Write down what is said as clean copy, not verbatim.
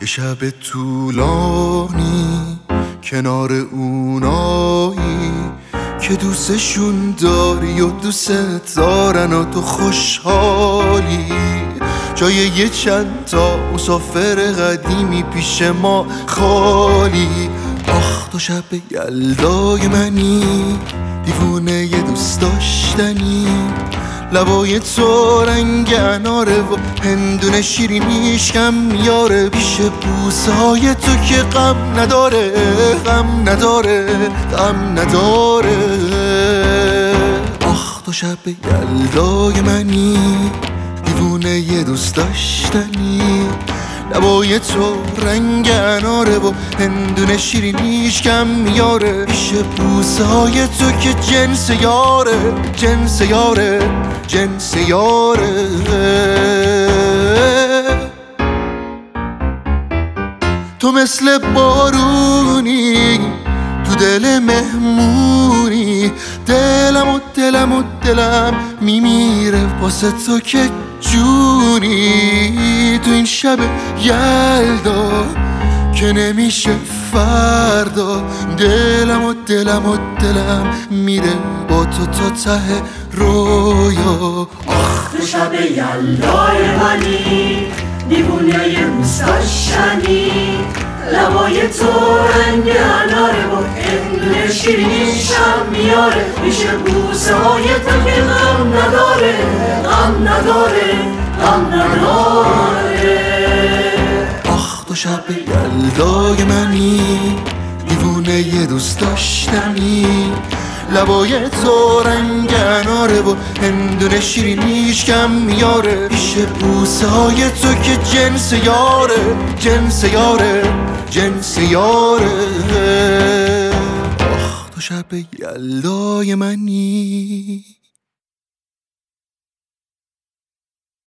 یه شب طولانی کنار اونایی که دوستشون داری و دوست دارن و تو خوشحالی، جای یه چند تا مسافر قدیمی پیش ما خالی. آخ تو شب یلدای منی، دیوونه یه دوست داشتنی، لبای تو رنگ اناره و هندونه شیرینیش کم میاره، پیش بوسه های تو که غم نداره، غم نداره، غم نداره. آخ تو شب یلدای منی، دیوونه یه دوست داشتنی، لبای تو رنگ اناره و هندونه شیرینیش کم میاره، پیش بوسه های تو که جنس یاره، جنس یاره، جنس یاره. تو مثل بارونی تو دل مهمونی، دلم میمیره واسه تو که جونی. تو این شب یلدا که نمیشه فردا، دلم میره با تو تا ته رویا. آخ تو شب یلدای منی، دیوونه یه دوست داشتنی، لبای تو رنگ اناره و هندونه شیرینیشم میاره، پیش بوسه های تو که غم نداره، غم نداره، غم نداره. آخ تو شب یلدای منی، دیوونه یه دوست داشتنی، لبای تو رنگ اناره و هندونه شیرینیش کم میاره، پیش بوسه های تو که جنس یاره، جنس یاره، جنس یاره. آخ تو شب یلدای منی.